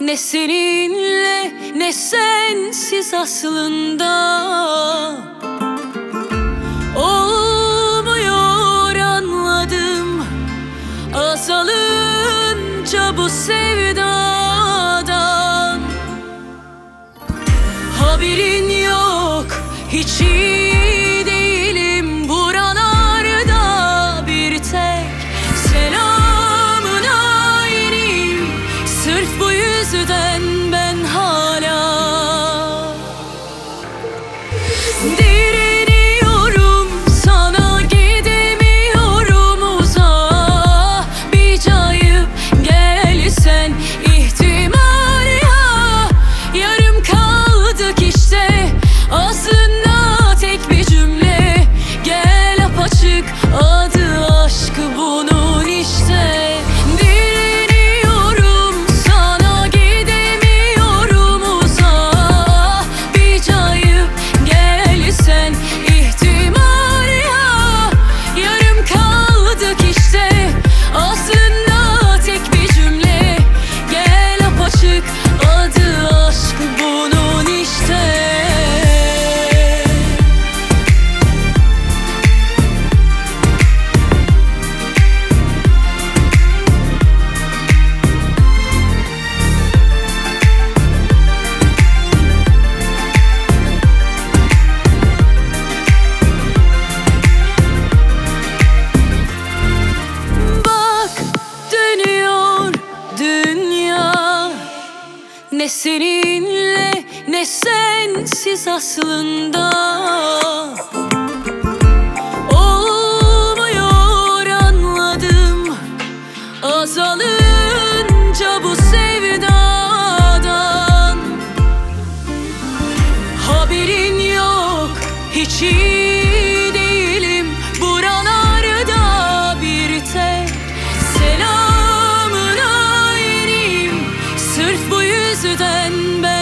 Ne seninle ne sensiz aslında olmuyor anladım. Azalınca bu sevdadan haberin yok, hiç iyi değilim buralarda. Bir tek selamına ineyim, sırf bu yüzden ben hala direniyorum, sana gidemiyorum uzağa. Bir cayıp gelsen ihtimal ya, yarım kaldık işte. Aslında tek bir cümle, gel apaçık, adı aşk bunun işte. Direniyorum, sana gidemiyorum uzağa. Bir cayıp gelsen ihtimal ya, yarım kaldık işte. Aslında tek bir cümle, gel apaçık, adı aşk bunun işte. Ne seninle ne sensiz aslında olmuyor anladım. Azalınca bu sevdadan haberin yok, hiç iyi değilim buralarda. Bir tek selamına ineyim, sırf bu yüzden ben